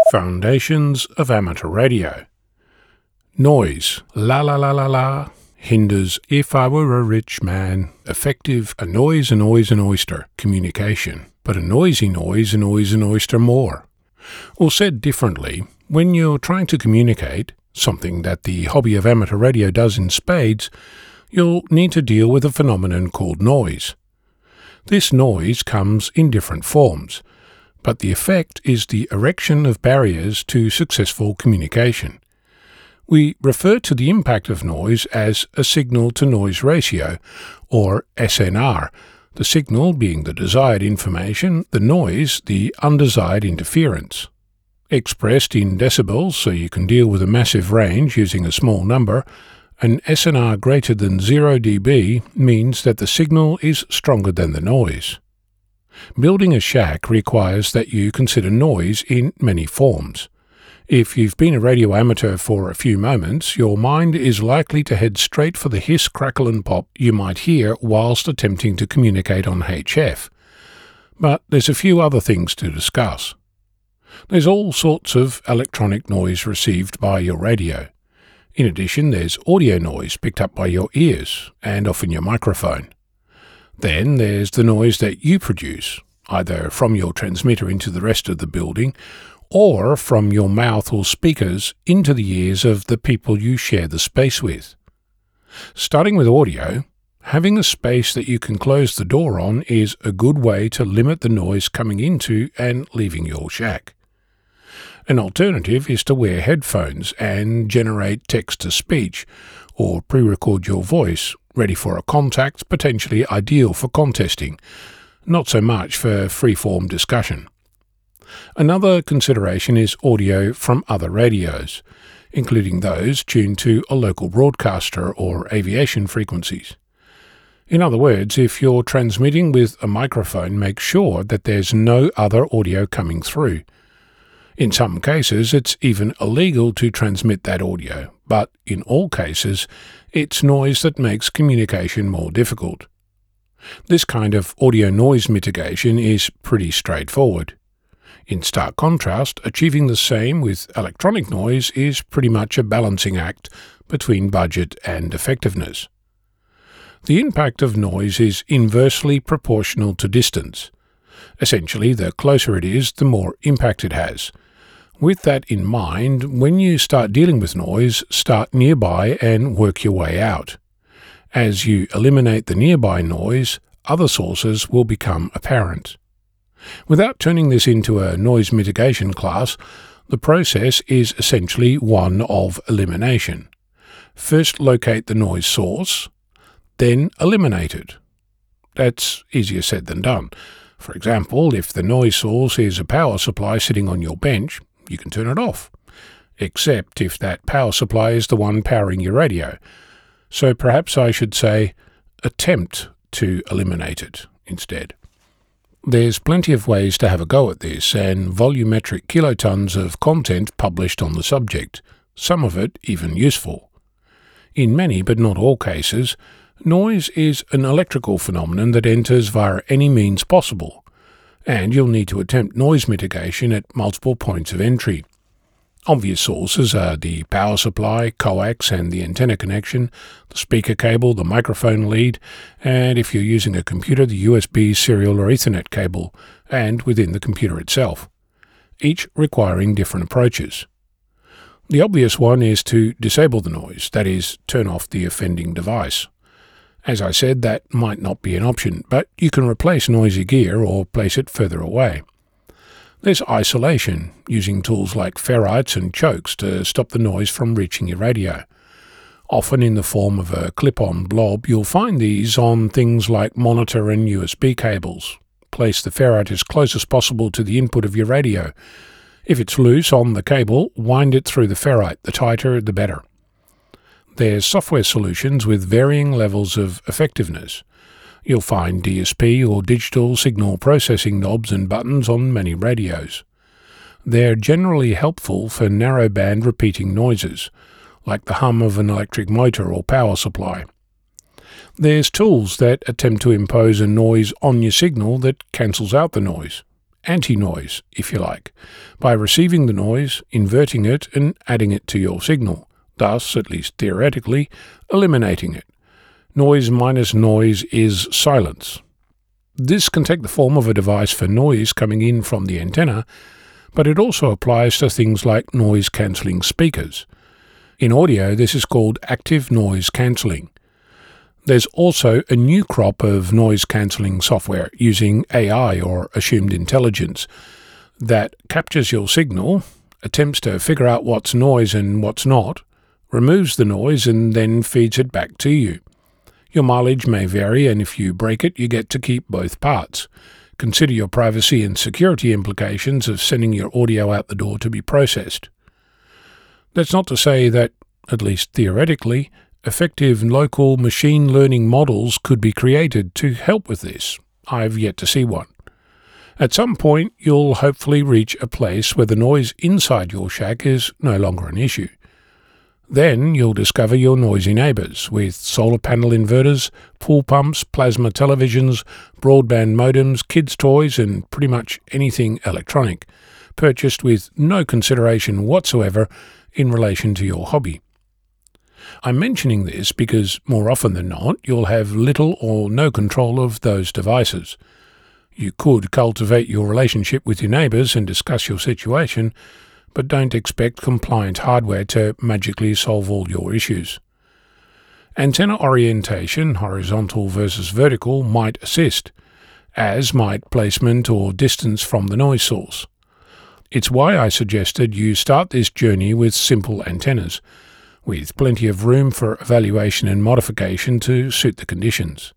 Foundations of Amateur Radio. Noise, la la la la la, hinders if I were a rich man. Effective, a noise, an oyster, communication. But a noise, an oyster more. Or said differently, when you're trying to communicate, something that the hobby of amateur radio does in spades, you'll need to deal with a phenomenon called noise. This noise comes in different forms, but the effect is the erection of barriers to successful communication. We refer to the impact of noise as a signal-to-noise ratio, or SNR, the signal being the desired information, the noise the undesired interference. Expressed in decibels so you can deal with a massive range using a small number, an SNR greater than 0 dB means that the signal is stronger than the noise. Building a shack requires that you consider noise in many forms. If you've been a radio amateur for a few moments, your mind is likely to head straight for the hiss, crackle and pop you might hear whilst attempting to communicate on HF. But there's a few other things to discuss. There's all sorts of electronic noise received by your radio. In addition, there's audio noise picked up by your ears and often your microphone. Then there's the noise that you produce, either from your transmitter into the rest of the building, or from your mouth or speakers into the ears of the people you share the space with. Starting with audio, having a space that you can close the door on is a good way to limit the noise coming into and leaving your shack. An alternative is to wear headphones and generate text-to-speech, or pre-record your voice, ready for a contact, potentially ideal for contesting, not so much for free-form discussion. Another consideration is audio from other radios, including those tuned to a local broadcaster or aviation frequencies. In other words, if you're transmitting with a microphone, make sure that there's no other audio coming through. In some cases, it's even illegal to transmit that audio, but in all cases, it's noise that makes communication more difficult. This kind of audio noise mitigation is pretty straightforward. In stark contrast, achieving the same with electronic noise is pretty much a balancing act between budget and effectiveness. The impact of noise is inversely proportional to distance. Essentially, the closer it is, the more impact it has. With that in mind, when you start dealing with noise, start nearby and work your way out. As you eliminate the nearby noise, other sources will become apparent. Without turning this into a noise mitigation class, the process is essentially one of elimination. First locate the noise source, then eliminate it. That's easier said than done. For example, if the noise source is a power supply sitting on your bench, you can turn it off, except if that power supply is the one powering your radio. So perhaps I should say, attempt to eliminate it instead. There's plenty of ways to have a go at this, and volumetric kilotons of content published on the subject, some of it even useful. In many but not all cases, noise is an electrical phenomenon that enters via any means possible, and you'll need to attempt noise mitigation at multiple points of entry. Obvious sources are the power supply, coax and the antenna connection, the speaker cable, the microphone lead, and if you're using a computer, the USB serial or Ethernet cable, and within the computer itself, each requiring different approaches. The obvious one is to disable the noise, that is, turn off the offending device. As I said, that might not be an option, but you can replace noisy gear or place it further away. There's isolation, using tools like ferrites and chokes to stop the noise from reaching your radio. Often in the form of a clip-on blob, you'll find these on things like monitor and USB cables. Place the ferrite as close as possible to the input of your radio. If it's loose on the cable, wind it through the ferrite. The tighter, the better. There's software solutions with varying levels of effectiveness. You'll find DSP or digital signal processing knobs and buttons on many radios. They're generally helpful for narrowband repeating noises, like the hum of an electric motor or power supply. There's tools that attempt to impose a noise on your signal that cancels out the noise, anti-noise, if you like, by receiving the noise, inverting it and adding it to your signal, thus, at least theoretically, eliminating it. Noise minus noise is silence. This can take the form of a device for noise coming in from the antenna, but it also applies to things like noise-cancelling speakers. In audio, this is called active noise cancelling. There's also a new crop of noise-cancelling software using AI or assumed intelligence that captures your signal, attempts to figure out what's noise and what's not, removes the noise and then feeds it back to you. Your mileage may vary, and if you break it, you get to keep both parts. Consider your privacy and security implications of sending your audio out the door to be processed. That's not to say that, at least theoretically, effective local machine learning models could be created to help with this. I've yet to see one. At some point, you'll hopefully reach a place where the noise inside your shack is no longer an issue. Then you'll discover your noisy neighbours with solar panel inverters, pool pumps, plasma televisions, broadband modems, kids' toys and pretty much anything electronic, purchased with no consideration whatsoever in relation to your hobby. I'm mentioning this because more often than not you'll have little or no control of those devices. You could cultivate your relationship with your neighbours and discuss your situation, but don't expect compliant hardware to magically solve all your issues. Antenna orientation, horizontal versus vertical, might assist, as might placement or distance from the noise source. It's why I suggested you start this journey with simple antennas, with plenty of room for evaluation and modification to suit the conditions.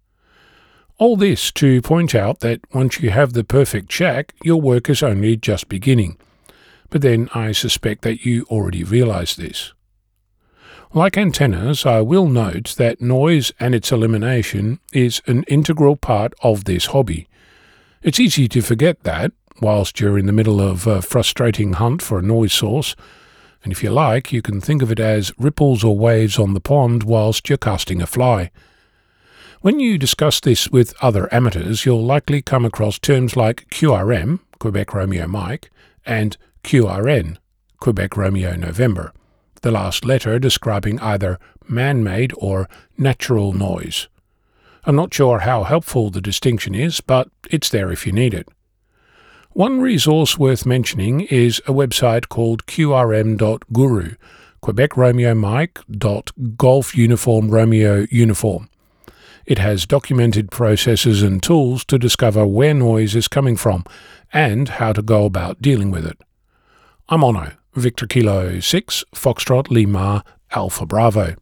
All this to point out that once you have the perfect shack, your work is only just beginning. But then I suspect that you already realize this. Like antennas, I will note that noise and its elimination is an integral part of this hobby. It's easy to forget that, whilst you're in the middle of a frustrating hunt for a noise source, and if you like, you can think of it as ripples or waves on the pond whilst you're casting a fly. When you discuss this with other amateurs, you'll likely come across terms like QRM, Quebec Romeo Mike, and QRN, Quebec Romeo November, the last letter describing either man-made or natural noise. I'm not sure how helpful the distinction is, but it's there if you need it. One resource worth mentioning is a website called qrm.guru, Quebec Romeo Mike Golf Uniform Romeo Uniform. It has documented processes and tools to discover where noise is coming from and how to go about dealing with it. I'm Ono, Victor Kilo 6, Foxtrot Lima, Alpha Bravo.